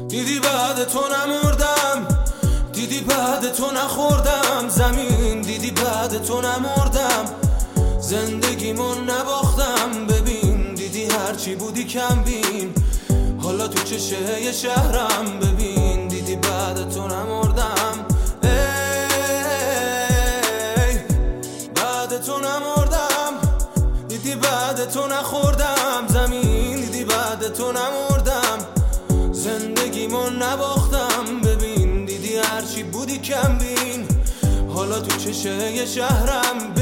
دیدی بعد تو نمردم، دیدی بعد تو نخوردم زمین، دیدی بعد تو نمردم زندگیمو نباختم. ببین دیدی هرچی بودی کم بین، حالا تو چشه یه شهرم. ببین دیدی بعد تو نمردم، ای بعد تو نمردم، دیدی بعد تو نخوردم زمین، دیدی بعد تو نمردم زندگیمو نباختم. ببین دیدی هرچی بودی کم بین، حالا تو چشه یه شهرم.